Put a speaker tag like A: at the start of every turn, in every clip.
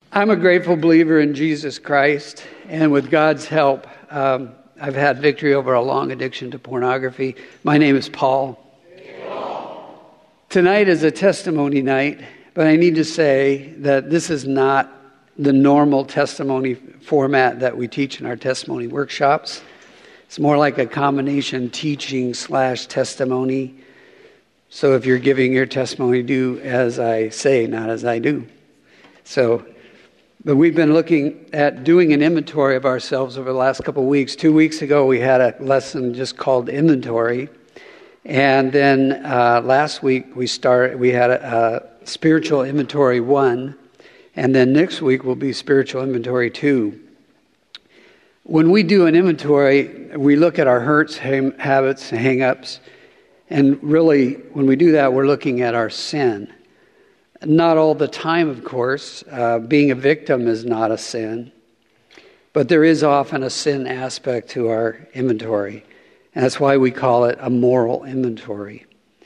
A: I'm a grateful believer in Jesus Christ, and with God's help, I've had victory over a long addiction to pornography. My name is Paul. Tonight is a testimony night, but I need to say that this is not the normal testimony format that we teach in our testimony workshops. It's more like a combination teaching/testimony. So if you're giving your testimony, do as I say, not as I do. But we've been looking at doing an inventory of ourselves over the last couple of weeks. 2 weeks ago, we had a lesson just called Inventory. And then last week, we had a Spiritual Inventory 1. And then next week will be Spiritual Inventory 2. When we do an inventory, we look at our hurts, habits, hang-ups. And really, when we do that, we're looking at our sin. Not all the time, of course. Being a victim is not a sin. But there is often a sin aspect to our inventory. And that's why we call it a moral inventory.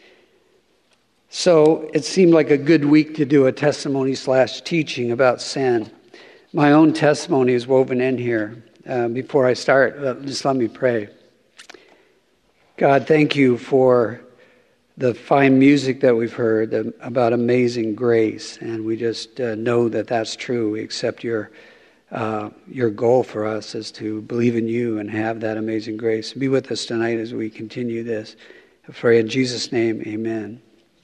A: So it seemed like a good week to do a testimony/teaching about sin. My own testimony is woven in here. Before I start, just let me pray. God, thank you for the fine music that we've heard about amazing grace, and we just know that that's true. We accept your goal for us is to believe in you and have that amazing grace. Be with us tonight as we continue this. I pray in Jesus' name, amen.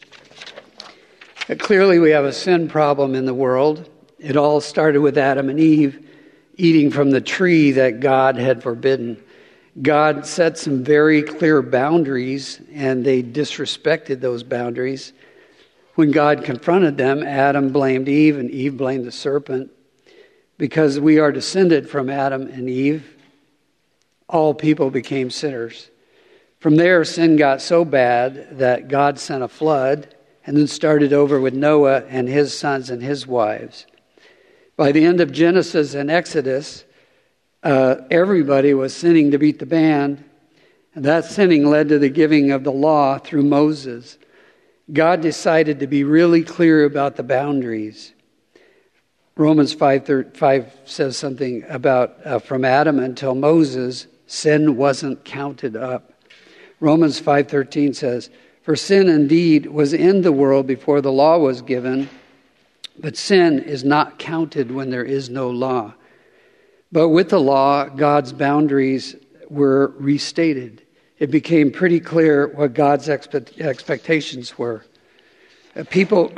A: Clearly, we have a sin problem in the world. It all started with Adam and Eve eating from the tree that God had forbidden. God set some very clear boundaries, and they disrespected those boundaries. When God confronted them, Adam blamed Eve, and Eve blamed the serpent. Because we are descended from Adam and Eve, all people became sinners. From there, sin got so bad that God sent a flood, and then started over with Noah and his sons and his wives. By the end of Genesis and Exodus, everybody was sinning to beat the band, and that sinning led to the giving of the law through Moses. God decided to be really clear about the boundaries. Romans 5 says something about from Adam until Moses, sin wasn't counted up. Romans 5:13 says, "For sin indeed was in the world before the law was given, but sin is not counted when there is no law." But with the law, God's boundaries were restated. It became pretty clear what God's expectations were. People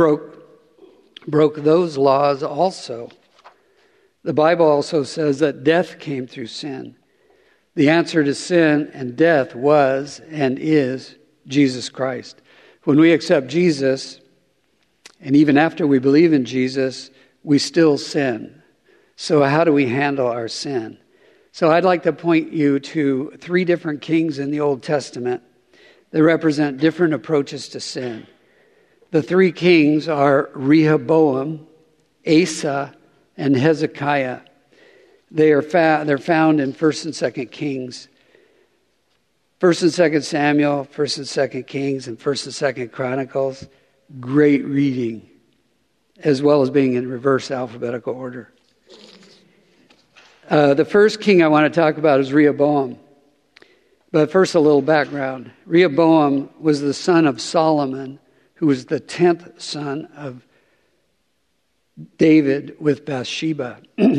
A: broke those laws also. The Bible also says that death came through sin. The answer to sin and death was and is Jesus Christ. When we accept Jesus, and even after we believe in Jesus, we still sin. So how do we handle our sin? So I'd like to point you to 3 different kings in the Old Testament that represent different approaches to sin. The 3 kings are Rehoboam, Asa, and Hezekiah. They're found in 1st and 2nd Kings. 1st and 2nd Samuel, 1st and 2nd Kings, and 1st and 2nd Chronicles. Great reading, as well as being in reverse alphabetical order. The first king I want to talk about is Rehoboam. But first, a little background. Rehoboam was the son of Solomon, who was the 10th son of David with Bathsheba.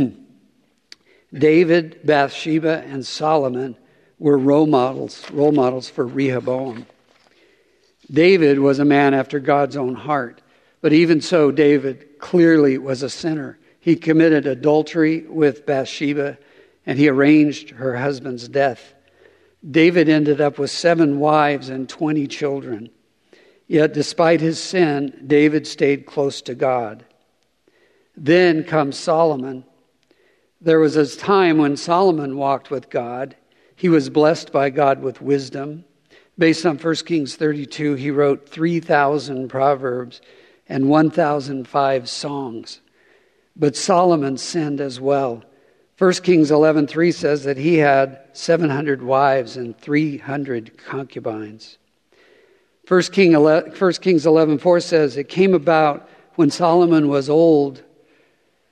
A: David, Bathsheba, and Solomon were role models for Rehoboam. David was a man after God's own heart. But even so, David clearly was a sinner. He committed adultery with Bathsheba, and he arranged her husband's death. David ended up with 7 wives and 20 children. Yet despite his sin, David stayed close to God. Then comes Solomon. There was a time when Solomon walked with God. He was blessed by God with wisdom. Based on 1 Kings 32, he wrote 3,000 proverbs and 1,005 songs. But Solomon sinned as well. 1 Kings 11:3 says that he had 700 wives and 300 concubines. 1 Kings 11:4 says, it came about when Solomon was old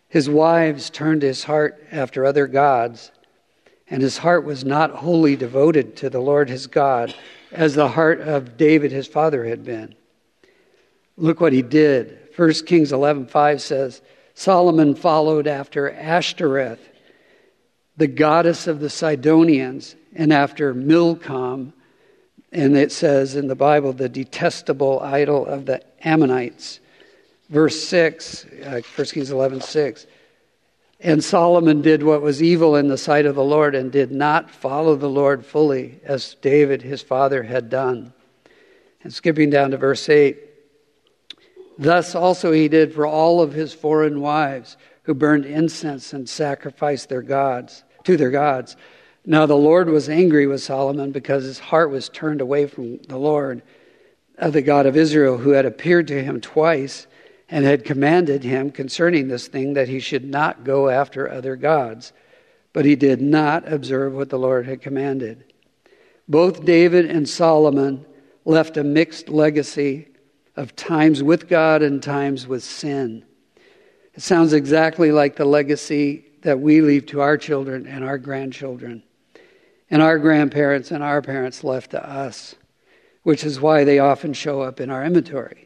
A: His wives turned his heart after other gods, and his heart was not wholly devoted to the Lord his God, as the heart of David his father had been. Look what he did. 1 Kings 11:5 says, Solomon followed after Ashtoreth, the goddess of the Sidonians, and after Milcom, and it says in the Bible, the detestable idol of the Ammonites. Verse 6, 1 Kings 11:6. And Solomon did what was evil in the sight of the Lord and did not follow the Lord fully, as David his father had done. And skipping down to verse 8. Thus also he did for all of his foreign wives, who burned incense and sacrificed to their gods. Now the Lord was angry with Solomon because his heart was turned away from the Lord, the God of Israel, who had appeared to him twice and had commanded him concerning this thing that he should not go after other gods. But he did not observe what the Lord had commanded. Both David and Solomon left a mixed legacy of times with God and times with sin. It sounds exactly like the legacy that we leave to our children and our grandchildren, and our grandparents and our parents left to us, which is why they often show up in our inventory.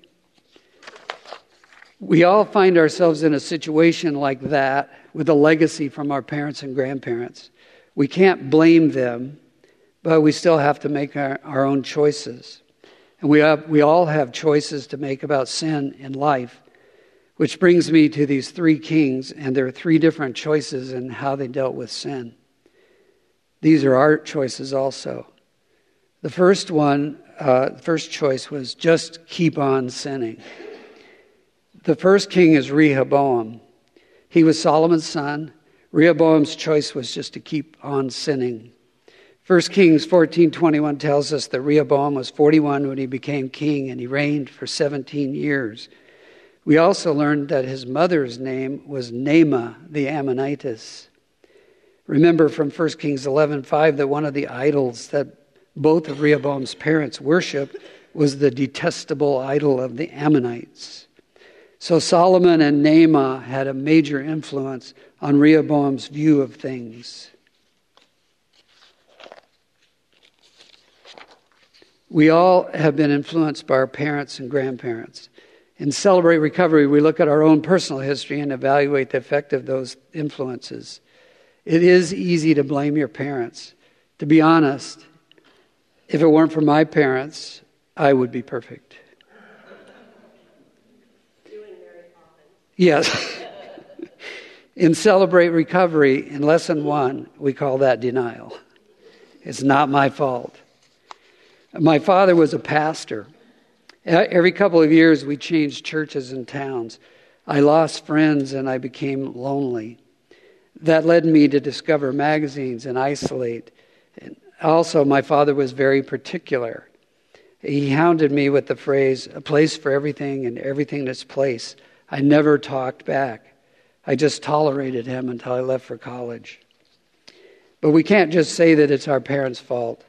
A: We all find ourselves in a situation like that with a legacy from our parents and grandparents. We can't blame them, but we still have to make our own choices. And we all have choices to make about sin in life, which brings me to these three kings, and there are three different choices in how they dealt with sin. These are our choices also. The first choice was just keep on sinning. The first king is Rehoboam. He was Solomon's son. Rehoboam's choice was just to keep on sinning. 1 Kings 14:21 tells us that Rehoboam was 41 when he became king, and he reigned for 17 years. We also learned that his mother's name was Naamah the Ammonitess. Remember from 1 Kings 11:5 that one of the idols that both of Rehoboam's parents worshiped was the detestable idol of the Ammonites. So Solomon and Naamah had a major influence on Rehoboam's view of things. We all have been influenced by our parents and grandparents. In Celebrate Recovery, we look at our own personal history and evaluate the effect of those influences. It is easy to blame your parents. To be honest, if it weren't for my parents, I would be perfect. Yes. In Celebrate Recovery, in Lesson 1, we call that denial. It's not my fault. My father was a pastor. Every couple of years, we changed churches and towns. I lost friends and I became lonely. That led me to discover magazines and isolate. And also, my father was very particular. He hounded me with the phrase, a place for everything and everything in its place. I never talked back. I just tolerated him until I left for college. But we can't just say that it's our parents' fault.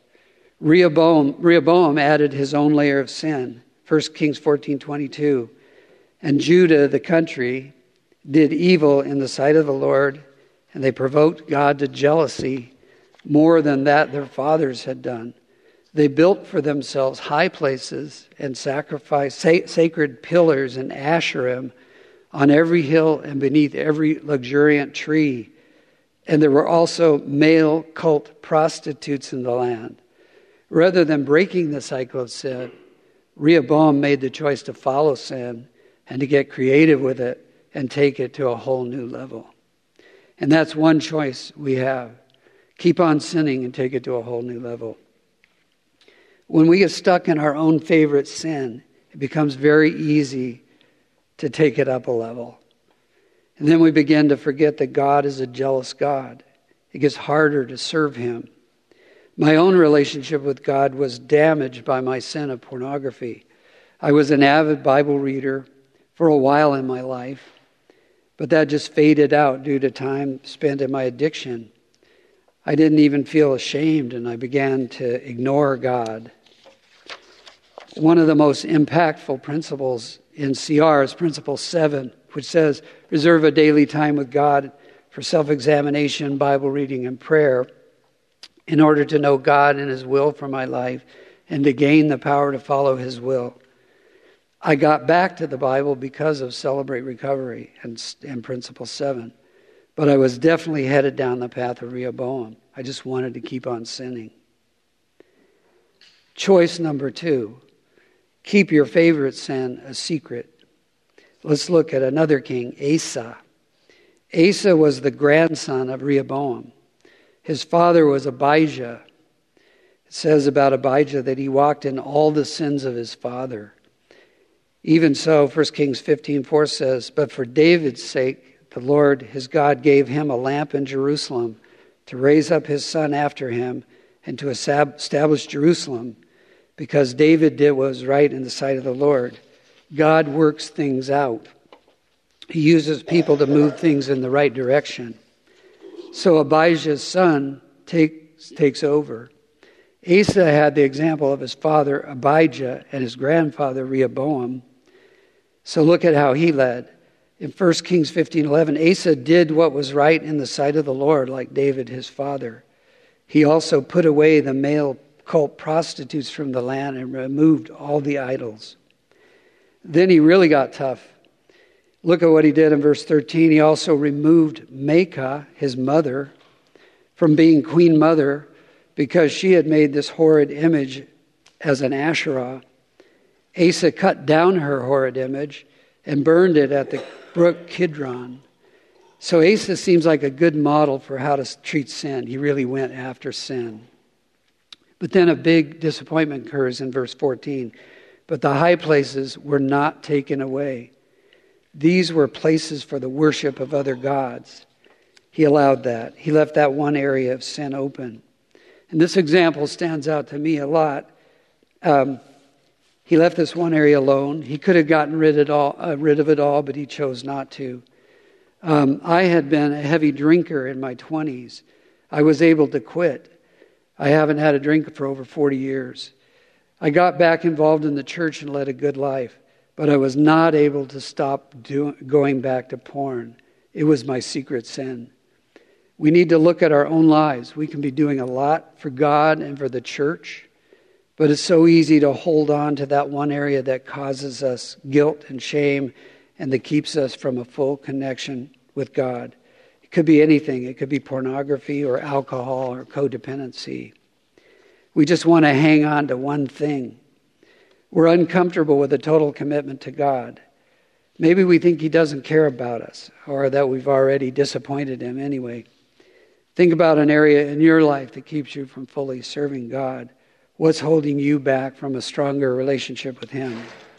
A: Rehoboam added his own layer of sin. 1 Kings 14:22. And Judah, the country, did evil in the sight of the Lord, and they provoked God to jealousy more than that their fathers had done. They built for themselves high places and sacrificed sacred pillars and Asherim on every hill and beneath every luxuriant tree. And there were also male cult prostitutes in the land. Rather than breaking the cycle of sin, Rehoboam made the choice to follow sin and to get creative with it and take it to a whole new level. And that's one choice we have. Keep on sinning and take it to a whole new level. When we get stuck in our own favorite sin, it becomes very easy to take it up a level. And then we begin to forget that God is a jealous God. It gets harder to serve him. My own relationship with God was damaged by my sin of pornography. I was an avid Bible reader for a while in my life, but that just faded out due to time spent in my addiction. I didn't even feel ashamed, and I began to ignore God. One of the most impactful principles in CR is Principle 7, which says, reserve a daily time with God for self-examination, Bible reading, and prayer in order to know God and His will for my life and to gain the power to follow His will. I got back to the Bible because of Celebrate Recovery and Principle 7. But I was definitely headed down the path of Rehoboam. I just wanted to keep on sinning. Choice number 2, keep your favorite sin a secret. Let's look at another king, Asa. Asa was the grandson of Rehoboam. His father was Abijah. It says about Abijah that he walked in all the sins of his father. Even so, 1 Kings 15:4 says, but for David's sake, the Lord his God gave him a lamp in Jerusalem to raise up his son after him and to establish Jerusalem, because David did what was right in the sight of the Lord. God works things out. He uses people to move things in the right direction. So Abijah's son takes over. Asa had the example of his father Abijah and his grandfather Rehoboam. So look at how he led. In 1 Kings 15:11, Asa did what was right in the sight of the Lord, like David his father. He also put away the male cult prostitutes from the land and removed all the idols. Then he really got tough. Look at what he did in verse 13. He also removed Maacah, his mother, from being queen mother because she had made this horrid image as an Asherah. Asa cut down her horrid image and burned it at the brook Kidron. So Asa seems like a good model for how to treat sin. He really went after sin. But then a big disappointment occurs in verse 14. But the high places were not taken away. These were places for the worship of other gods. He allowed that. He left that one area of sin open. And this example stands out to me a lot. He left this one area alone. He could have gotten rid of it all, but he chose not to. I had been a heavy drinker in my 20s. I was able to quit. I haven't had a drink for over 40 years. I got back involved in the church and led a good life, but I was not able to stop going back to porn. It was my secret sin. We need to look at our own lives. We can be doing a lot for God and for the church, but it's so easy to hold on to that one area that causes us guilt and shame and that keeps us from a full connection with God. It could be anything. It could be pornography or alcohol or codependency. We just want to hang on to one thing. We're uncomfortable with a total commitment to God. Maybe we think He doesn't care about us or that we've already disappointed Him anyway. Think about an area in your life that keeps you from fully serving God. What's holding you back from a stronger relationship with Him?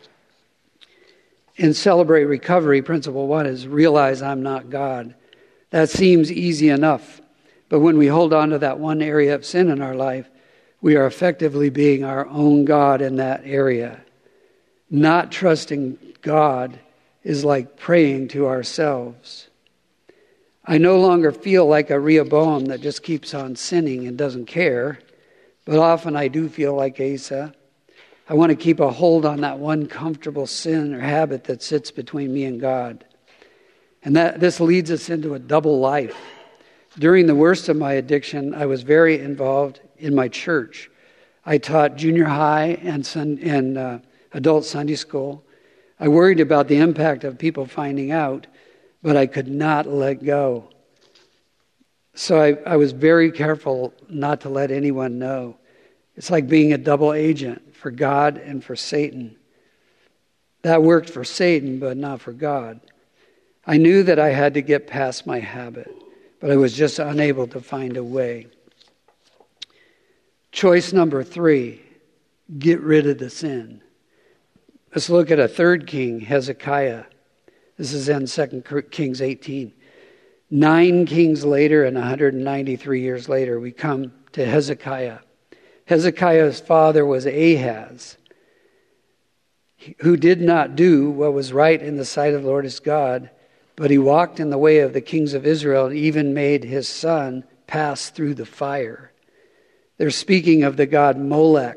A: In Celebrate Recovery, Principle 1 is realize I'm not God. That seems easy enough. But when we hold on to that one area of sin in our life, we are effectively being our own God in that area. Not trusting God is like praying to ourselves. I no longer feel like a Rehoboam that just keeps on sinning and doesn't care, but often I do feel like Asa. I want to keep a hold on that one comfortable sin or habit that sits between me and God. And this leads us into a double life. During the worst of my addiction, I was very involved in my church. I taught junior high and adult Sunday school. I worried about the impact of people finding out, but I could not let go. So I was very careful not to let anyone know. It's like being a double agent for God and for Satan. That worked for Satan, but not for God. I knew that I had to get past my habit, but I was just unable to find a way. Choice number 3, get rid of the sin. Let's look at a third king, Hezekiah. This is in 2 Kings 18. 9 kings later and 193 years later, we come to Hezekiah. Hezekiah's father was Ahaz, who did not do what was right in the sight of the Lord his God, but he walked in the way of the kings of Israel and even made his son pass through the fire. They're speaking of the god Molech.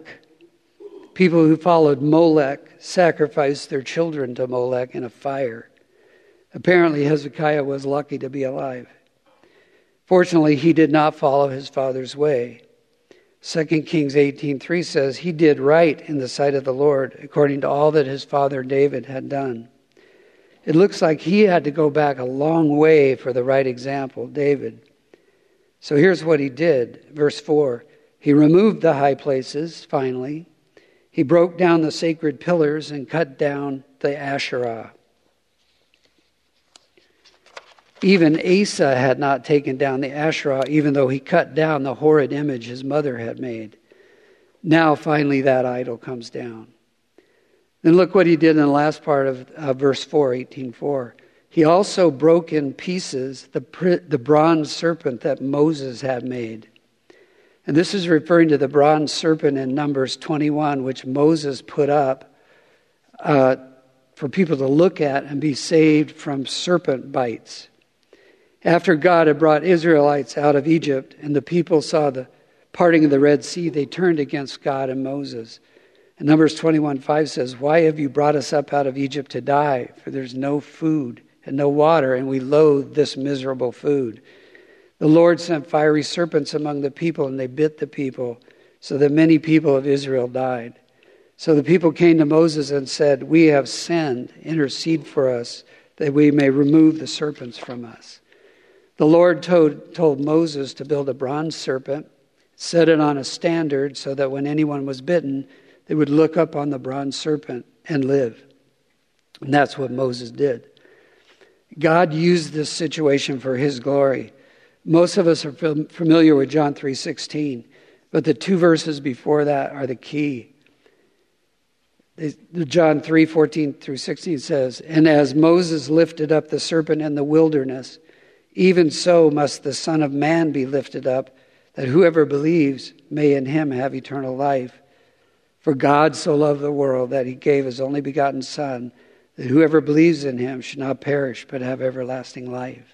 A: People who followed Molech sacrificed their children to Molech in a fire. Apparently, Hezekiah was lucky to be alive. Fortunately, he did not follow his father's way. 2 Kings 18:3 says, he did right in the sight of the Lord, according to all that his father David had done. It looks like he had to go back a long way for the right example, David. So here's what he did. Verse 4, he removed the high places, finally. He broke down the sacred pillars and cut down the Asherah. Even Asa had not taken down the Asherah, even though he cut down the horrid image his mother had made. Now, finally, that idol comes down. Then look what he did in the last part of verse 4, 18:4. He also broke in pieces the bronze serpent that Moses had made. And this is referring to the bronze serpent in Numbers 21, which Moses put up for people to look at and be saved from serpent bites. After God had brought Israelites out of Egypt and the people saw the parting of the Red Sea, they turned against God and Moses. And Numbers 21:5 says, why have you brought us up out of Egypt to die? For there's no food and no water, and we loathe this miserable food. The Lord sent fiery serpents among the people, and they bit the people, so that many people of Israel died. So the people came to Moses and said, we have sinned. Intercede for us, that we may remove the serpents from us. The Lord told Moses to build a bronze serpent, set it on a standard, so that when anyone was bitten, they would look up on the bronze serpent and live. And that's what Moses did. God used this situation for his glory. Most of us are familiar with John 3:16, but the two verses before that are the key. John 3:14 through 16 says, and as Moses lifted up the serpent in the wilderness, even so must the Son of Man be lifted up, that whoever believes may in him have eternal life. For God so loved the world that he gave his only begotten Son, that whoever believes in him should not perish but have everlasting life.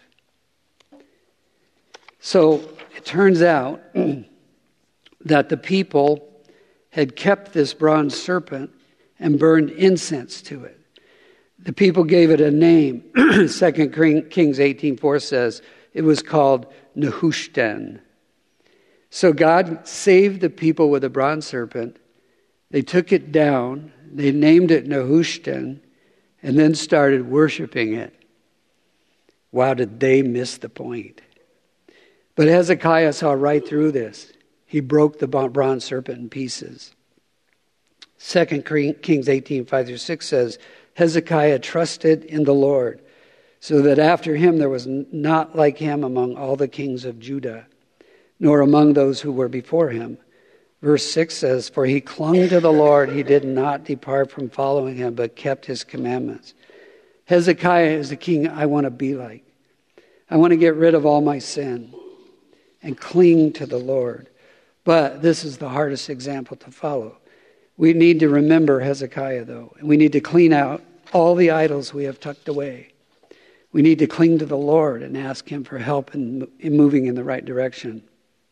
A: So it turns out that the people had kept this bronze serpent and burned incense to it. The people gave it a name. 2 Kings 18:4 says it was called Nehushtan. So God saved the people with a bronze serpent. They took it down. They named it Nehushtan and then started worshiping it. Wow, did they miss the point? But Hezekiah saw right through this. He broke the bronze serpent in pieces. 2 Kings 18:5-6 says, Hezekiah trusted in the Lord, so that after him there was not like him among all the kings of Judah, nor among those who were before him. Verse 6 says, for he clung to the Lord, he did not depart from following him, but kept his commandments. Hezekiah is the king I want to be like. I want to get rid of all my sin and cling to the Lord. But this is the hardest example to follow. We need to remember Hezekiah, though, and we need to clean out all the idols we have tucked away. We need to cling to the Lord and ask him for help in moving in the right direction.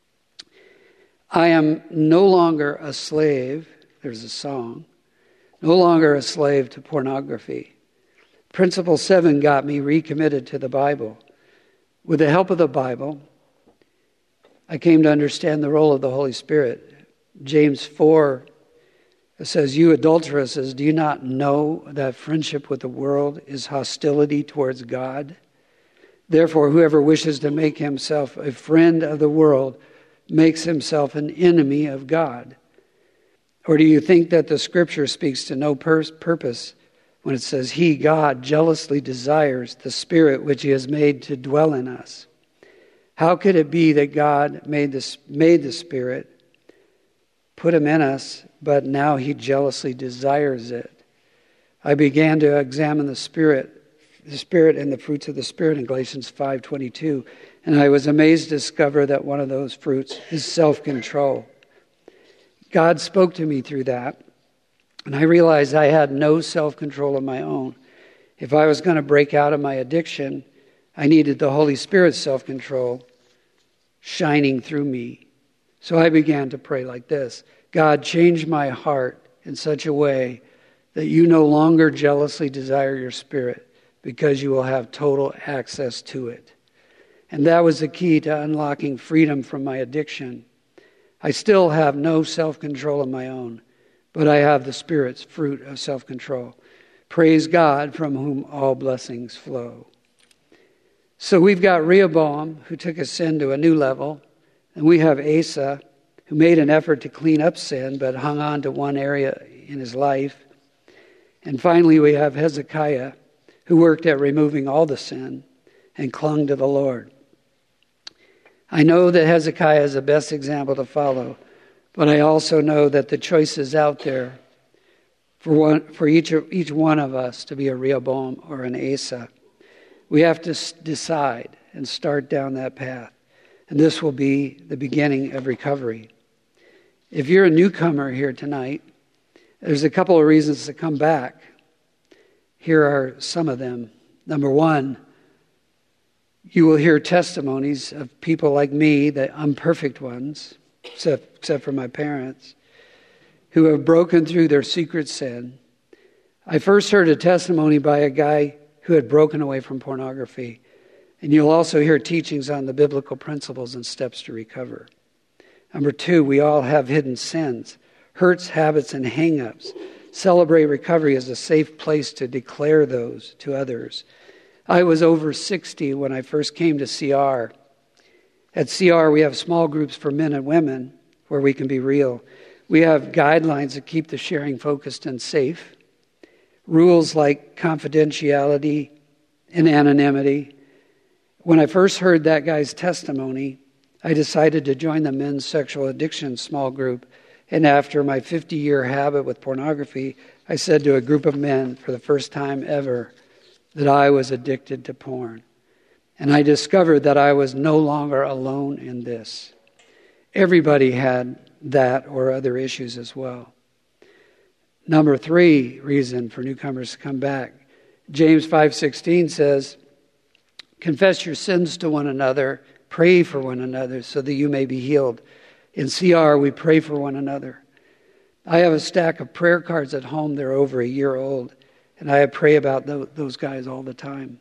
A: I am no longer a slave, there's a song, no longer a slave to pornography. Principle 7 got me recommitted to the Bible. With the help of the Bible, I came to understand the role of the Holy Spirit. James 4 says, you adulteresses, do you not know that friendship with the world is hostility towards God? Therefore, whoever wishes to make himself a friend of the world makes himself an enemy of God. Or do you think that the Scripture speaks to no purpose when it says, he, God, jealously desires the Spirit which he has made to dwell in us? How could it be that God made the Spirit, put him in us, but now he jealously desires it? I began to examine the Spirit and the fruits of the Spirit in Galatians 5:22, and I was amazed to discover that one of those fruits is self-control. God spoke to me through that, and I realized I had no self-control of my own. If I was going to break out of my addiction, I needed the Holy Spirit's self-control shining through me. So I began to pray like this: God, change my heart in such a way that you no longer jealously desire your Spirit, because you will have total access to it. And that was the key to unlocking freedom from my addiction. I still have no self-control of my own, but I have the Spirit's fruit of self-control. Praise God, from whom all blessings flow. So we've got Rehoboam, who took his sin to a new level, and we have Asa, who made an effort to clean up sin, but hung on to one area in his life. And finally, we have Hezekiah, who worked at removing all the sin and clung to the Lord. I know that Hezekiah is the best example to follow, but I also know that the choice is out there for each one of us to be a Rehoboam or an Asa. We have to decide and start down that path. And this will be the beginning of recovery. If you're a newcomer here tonight, there's a couple of reasons to come back. Here are some of them. Number one, you will hear testimonies of people like me, the imperfect ones, except for my parents, who have broken through their secret sin. I first heard a testimony by a guy who had broken away from pornography. And you'll also hear teachings on the biblical principles and steps to recover. Number two, we all have hidden sins, hurts, habits, and hang-ups. Celebrate Recovery as a safe place to declare those to others. I was over 60 when I first came to CR. At CR, we have small groups for men and women where we can be real. We have guidelines that keep the sharing focused and safe. Rules like confidentiality and anonymity. When I first heard that guy's testimony, I decided to join the men's sexual addiction small group. And after my 50-year habit with pornography, I said to a group of men for the first time ever that I was addicted to porn. And I discovered that I was no longer alone in this. Everybody had that or other issues as well. Number three reason for newcomers to come back. James 5:16 says, confess your sins to one another, pray for one another so that you may be healed. In CR, we pray for one another. I have a stack of prayer cards at home. They're over a year old, and I pray about those guys all the time.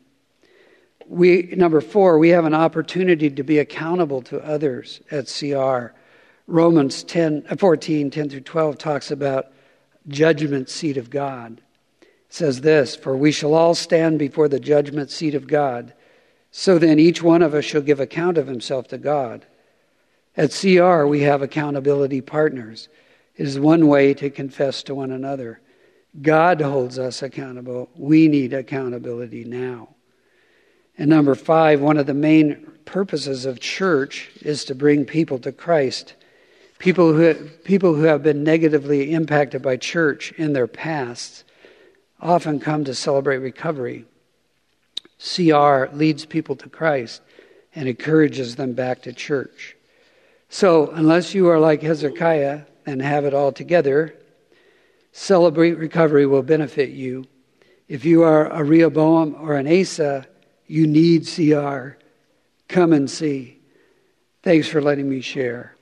A: Number four, we have an opportunity to be accountable to others at CR. Romans 14:10-12 talks about judgment seat of God. It says this, for we shall all stand before the judgment seat of God. So then each one of us shall give account of himself to God. At CR, we have accountability partners. It is one way to confess to one another. God holds us accountable. We need accountability now. And number five, one of the main purposes of church is to bring people to Christ. People who have been negatively impacted by church in their past often come to Celebrate Recovery. CR leads people to Christ and encourages them back to church. So, unless you are like Hezekiah and have it all together, Celebrate Recovery will benefit you. If you are a Rehoboam or an Asa, you need CR. Come and see. Thanks for letting me share.